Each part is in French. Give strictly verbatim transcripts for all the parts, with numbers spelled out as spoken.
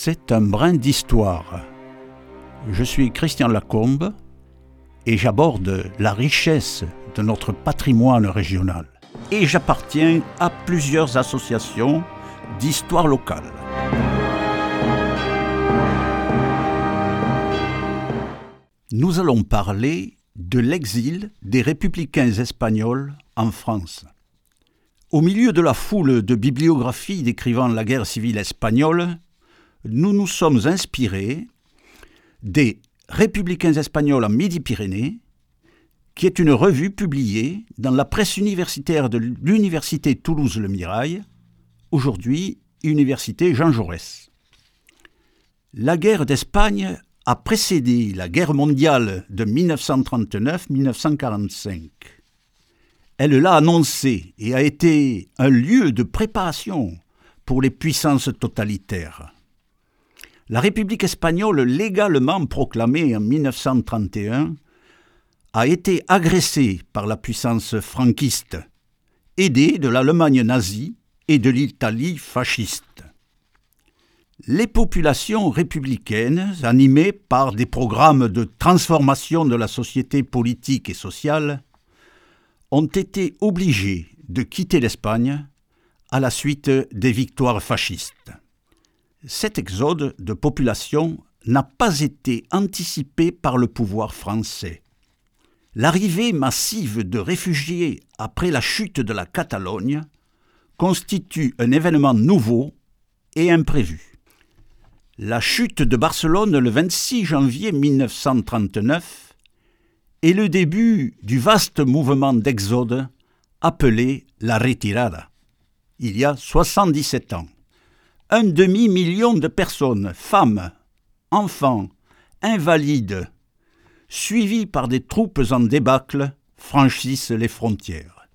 C'est un brin d'histoire. Je suis Christian Lacombe et j'aborde la richesse de notre patrimoine régional. Et j'appartiens à plusieurs associations d'histoire locale. Nous allons parler de l'exil des républicains espagnols en France. Au milieu de la foule de bibliographies décrivant la guerre civile espagnole, nous nous sommes inspirés des Républicains espagnols en Midi-Pyrénées, qui est une revue publiée dans la presse universitaire de l'Université Toulouse-Le Mirail, aujourd'hui Université Jean Jaurès. La guerre d'Espagne a précédé la guerre mondiale de mille neuf cent trente-neuf à mille neuf cent quarante-cinq. Elle l'a annoncée et a été un lieu de préparation pour les puissances totalitaires. La République espagnole, légalement proclamée en mille neuf cent trente et un, a été agressée par la puissance franquiste, aidée de l'Allemagne nazie et de l'Italie fasciste. Les populations républicaines, animées par des programmes de transformation de la société politique et sociale, ont été obligées de quitter l'Espagne à la suite des victoires fascistes. Cet exode de population n'a pas été anticipé par le pouvoir français. L'arrivée massive de réfugiés après la chute de la Catalogne constitue un événement nouveau et imprévu. La chute de Barcelone le vingt-six janvier mille neuf cent trente-neuf est le début du vaste mouvement d'exode appelé la Retirada, il y a soixante-dix-sept ans. Un demi-million de personnes, femmes, enfants, invalides, suivis par des troupes en débâcle, franchissent les frontières.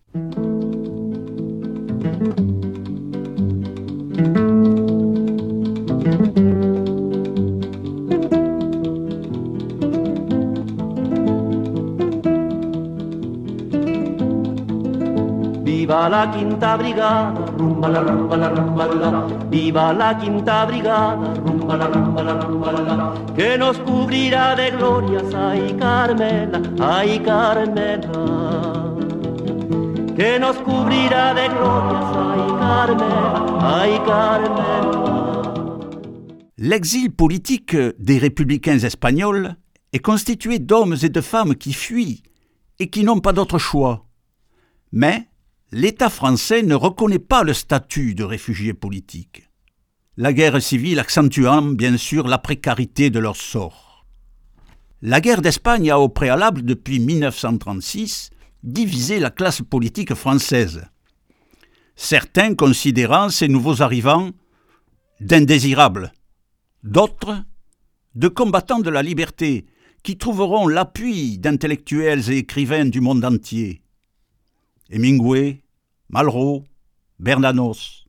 Viva la quinta brigada, rumba la rumba la rumba la. Viva la quinta brigada, rumba la rumba la rumba la. Que nos cubrirá de glorias, ay Carmela, ay Carmela. Que nos cubrirá de glorias, ay Carmela, ay Carmela. L'exil politique des républicains espagnols est constitué d'hommes et de femmes qui fuient et qui n'ont pas d'autre choix. Mais l'État français ne reconnaît pas le statut de réfugiés politiques, la guerre civile accentuant bien sûr la précarité de leur sort. La guerre d'Espagne a au préalable, depuis mille neuf cent trente-six, divisé la classe politique française, certains considérant ces nouveaux arrivants d'indésirables, d'autres de combattants de la liberté qui trouveront l'appui d'intellectuels et écrivains du monde entier. Hemingway, Malraux, Bernanos.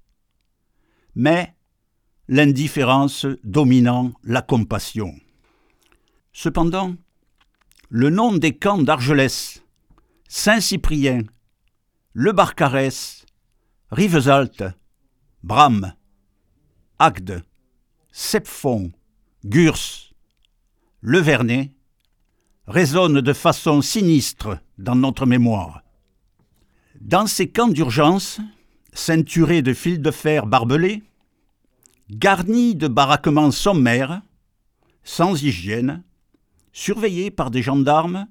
Mais l'indifférence dominant la compassion. Cependant, le nom des camps d'Argelès, Saint-Cyprien, Le Barcarès, Rivesaltes, Bram, Agde, Sepfond, Gurs, Le Vernet résonne de façon sinistre dans notre mémoire. Dans ces camps d'urgence, ceinturés de fils de fer barbelés, garnis de baraquements sommaires, sans hygiène, surveillés par des gendarmes,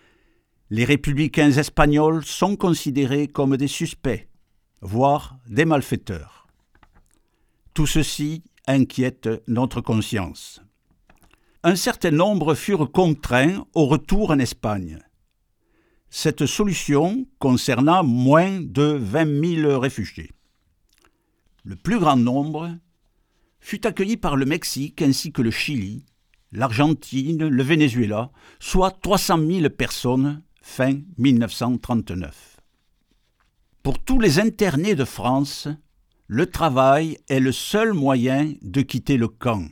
les républicains espagnols sont considérés comme des suspects, voire des malfaiteurs. Tout ceci inquiète notre conscience. Un certain nombre furent contraints au retour en Espagne. Cette solution concerna moins de vingt mille réfugiés. Le plus grand nombre fut accueilli par le Mexique ainsi que le Chili, l'Argentine, le Venezuela, soit trois cent mille personnes fin mille neuf cent trente-neuf. Pour tous les internés de France, le travail est le seul moyen de quitter le camp.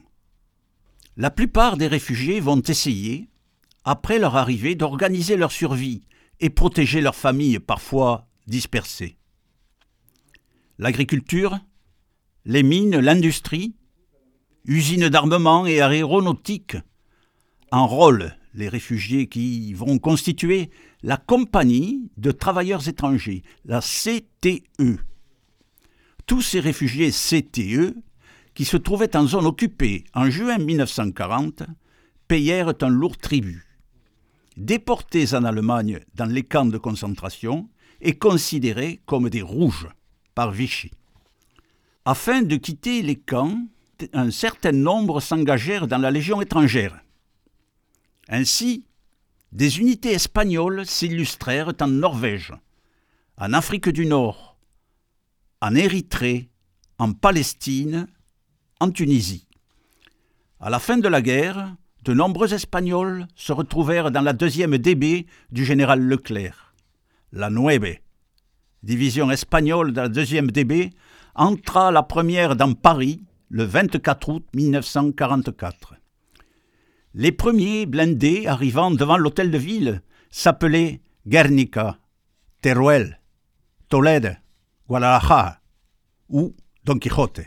La plupart des réfugiés vont essayer, après leur arrivée, d'organiser leur survie et protéger leurs familles parfois dispersées. L'agriculture, les mines, l'industrie, usines d'armement et aéronautique, enrôlent les réfugiés qui vont constituer la Compagnie de travailleurs étrangers, la C T E. Tous ces réfugiés C T E, qui se trouvaient en zone occupée en juin mille neuf cent quarante, payèrent un lourd tribut. Déportés en Allemagne dans les camps de concentration et considérés comme des rouges par Vichy. Afin de quitter les camps, un certain nombre s'engagèrent dans la Légion étrangère. Ainsi, des unités espagnoles s'illustrèrent en Norvège, en Afrique du Nord, en Érythrée, en Palestine, en Tunisie. À la fin de la guerre, de nombreux Espagnols se retrouvèrent dans la deuxième D B du général Leclerc. La Nueve, division espagnole de la deuxième D B, entra la première dans Paris le vingt-quatre août mille neuf cent quarante-quatre. Les premiers blindés arrivant devant l'hôtel de ville s'appelaient Guernica, Teruel, Tolède, Guadalajara ou Don Quijote.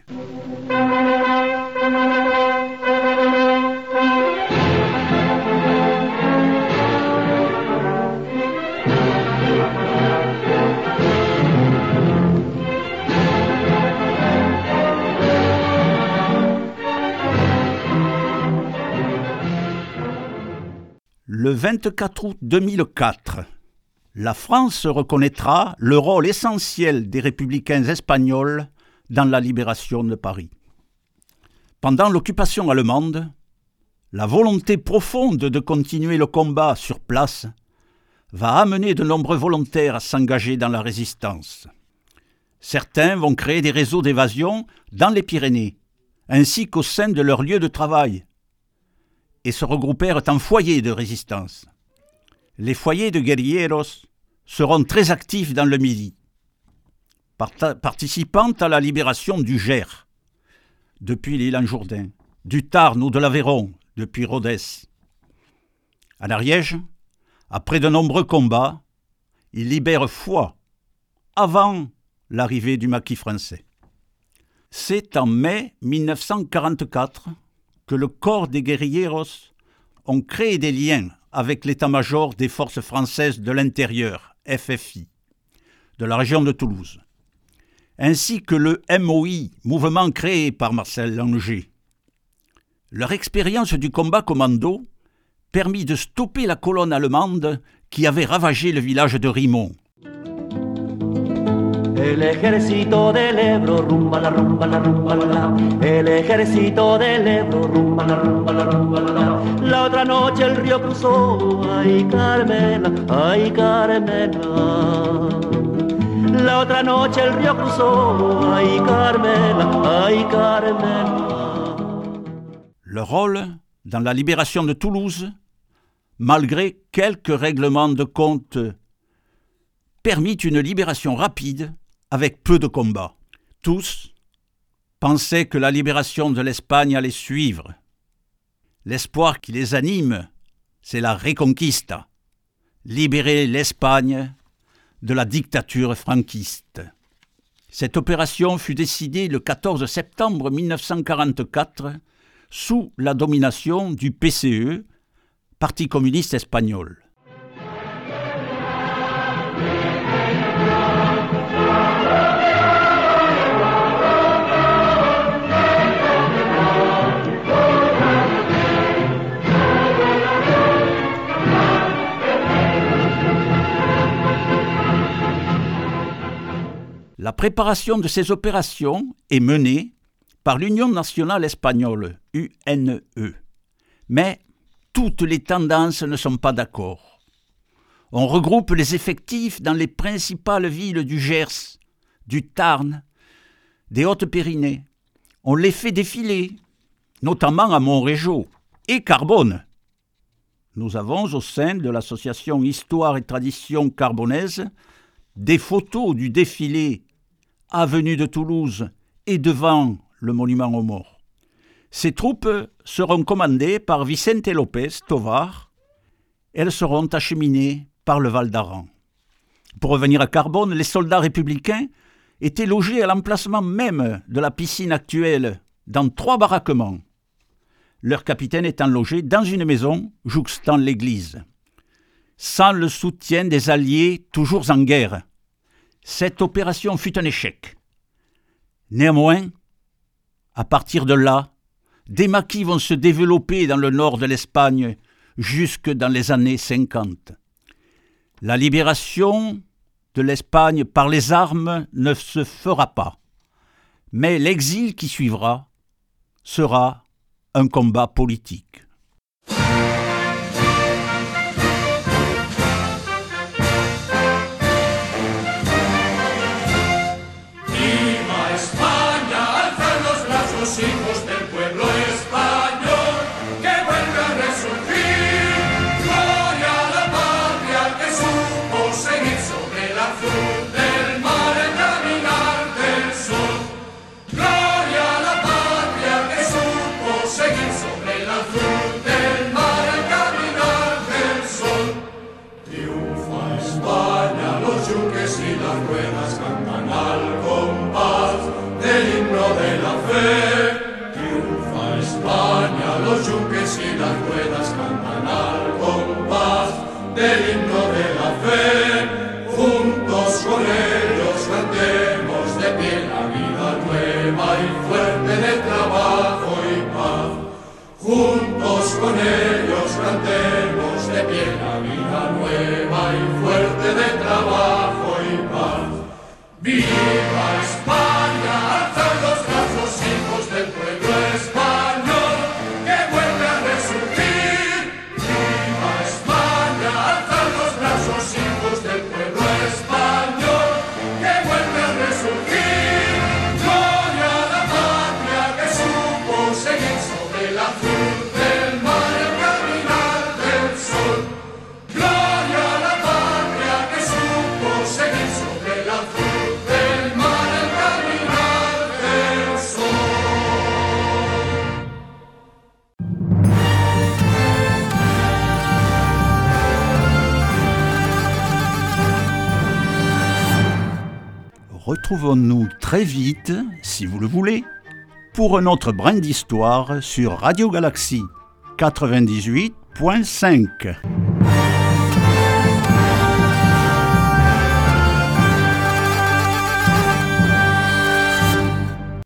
Le vingt-quatre août deux mille quatre, la France reconnaîtra le rôle essentiel des républicains espagnols dans la libération de Paris. Pendant l'occupation allemande, la volonté profonde de continuer le combat sur place va amener de nombreux volontaires à s'engager dans la résistance. Certains vont créer des réseaux d'évasion dans les Pyrénées, ainsi qu'au sein de leur lieu de travail, et se regroupèrent en foyers de résistance. Les foyers de guerrilleros seront très actifs dans le Midi, part- participant à la libération du Gers, depuis l'île en Jourdain, du Tarn ou de l'Aveyron, depuis Rodez. À l'Ariège, après de nombreux combats, ils libèrent Foix, avant l'arrivée du maquis français. C'est en mai mille neuf cent quarante-quatre que le corps des guerrilleros ont créé des liens avec l'état-major des forces françaises de l'intérieur, F F I, de la région de Toulouse, ainsi que le M O I, mouvement créé par Marcel Langer. Leur expérience du combat commando permit de stopper la colonne allemande qui avait ravagé le village de Rimont. El ejército del Ebro, rumba la rumba la rumba la. El ejército del Ebro, rumba la rumba la rumba la. La otra noche el río cruzó, ay Carmela, ay Carmela. La otra noche el río cruzó, ay Carmela, ay Carmela. Le rôle dans la libération de Toulouse, malgré quelques règlements de compte, permit une libération rapide avec peu de combats. Tous pensaient que la libération de l'Espagne allait suivre. L'espoir qui les anime, c'est la Reconquista, libérer l'Espagne de la dictature franquiste. Cette opération fut décidée le quatorze septembre mille neuf cent quarante-quatre sous la domination du P C E, Parti communiste espagnol. La préparation de ces opérations est menée par l'Union nationale espagnole, U N E. Mais toutes les tendances ne sont pas d'accord. On regroupe les effectifs dans les principales villes du Gers, du Tarn, des Hautes-Pyrénées. On les fait défiler, notamment à Montrégeau et Carbone. Nous avons au sein de l'association Histoire et Tradition Carbonnaise des photos du défilé avenue de Toulouse et devant le monument aux morts. Ces troupes seront commandées par Vicente López Tovar. Elles seront acheminées par le Val d'Aran. Pour revenir à Carbone, les soldats républicains étaient logés à l'emplacement même de la piscine actuelle, dans trois baraquements, leur capitaine étant logé dans une maison jouxtant l'église. Sans le soutien des Alliés toujours en guerre, cette opération fut un échec. Néanmoins, à partir de là, des maquis vont se développer dans le nord de l'Espagne jusque dans les années cinquante. La libération de l'Espagne par les armes ne se fera pas, mais l'exil qui suivra sera un combat politique. Hijos del pueblo español que vuelve a resurgir, gloria a la patria que supo seguir sobre la azul del mar el caminar del sol, gloria a la patria que supo seguir sobre la azul del mar el caminar del sol. Triunfa España, los yuques y las ruedas cantan al compás del himno de la fe. España, los yuques y las ruedas cantan al compás del himno de la fe. Juntos con ellos cantemos de pie la vida nueva y fuerte de trabajo y paz. Juntos con ellos cantemos de pie la vida nueva y fuerte de trabajo y paz. ¡Viva España! Alzad los brazos, hijos del pueblo español, que vuelve a resurgir. ¡Viva España! Alzad los brazos, hijos del pueblo español, que vuelve a resurgir. Gloria a la patria que supo seguir sobre el azul del mar el caminar del sol. Gloria a la patria que supo seguir sobre el azul. Retrouvons-nous très vite, si vous le voulez, pour un autre brin d'histoire sur Radio Galaxie quatre-vingt-dix-huit point cinq.